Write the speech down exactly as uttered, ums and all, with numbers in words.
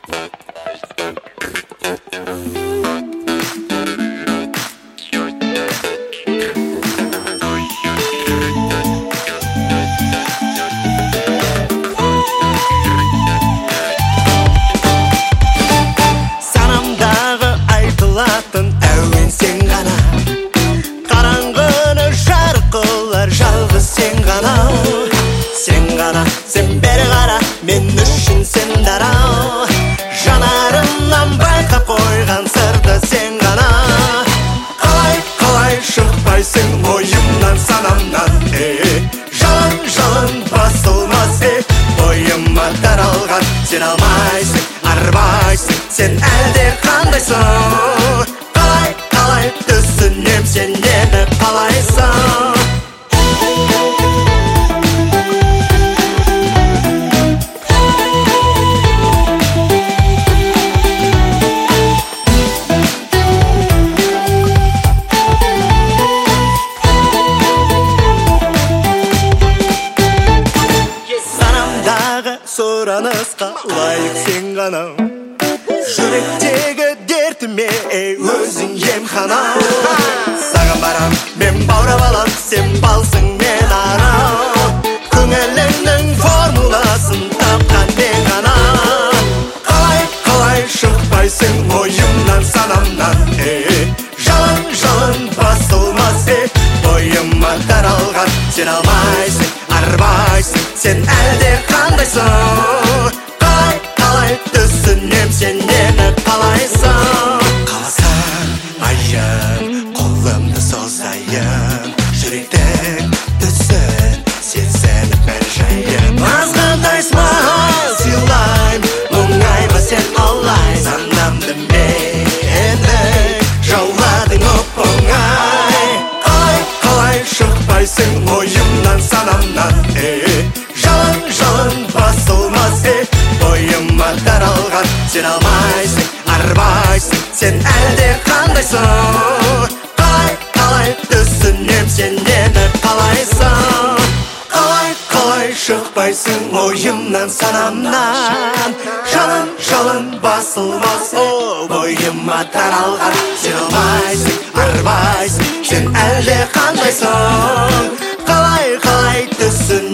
Sanamдағы айтылатын әуен сен ғана, қараңғыны жарық қылар жалғыз сен ғана. Сен ғана, сен бері қара, мен үшін сен дара. Жанарымнан байқап қойған сырды сен ғана. Қалай, қалай шықпайсың ойымнан, санамнан, э Жалын, жалын басылмас, э ойыма таралған. Сен алмайсың, арбайсың, сен әлде қандайсың. Қалай, қалай түсінем, сен нені қалайсың. Сұранысқа лайық сен ғана, жүректегі дертіме өзің емхана. Саған барам, мен баурап алам, сен балсың, мен арам. Көңіліңнің формуласын тапқан мен ғана. Қалай, қалай шықпайсың ойымнан, санамнан, э Жалын, жалын басылмас, э ойыма таралған. Сен алмайсың, арбайсың, сен әлде қандайсың. Қалай, қалай түсінем, сен нені қалайсың. Қаласаң айын, қолымды созайын, жүректің түсін сен сеніп мәр жайын. Азғантай смағал сыйлайым, мұңайма сен алай. Санамды менің жауладың оп-оңай. Қалай, қалай шықпайсың ойымнан, санамнан, э Жалын, жалын басылмас, э ойыма таралған. Сен алмайсың, арбайсың, сен әлде қандайсың. Қалай, қалай түсінем, сен нені қалайсың. Қалай, қалай шықпайсың ойымнан, санамнан. Жалын, жалын басылмас, о ойыма таралған. Сен алмайсың, арбайсың, сен әлде қандайсың. Қалай, қалай түсін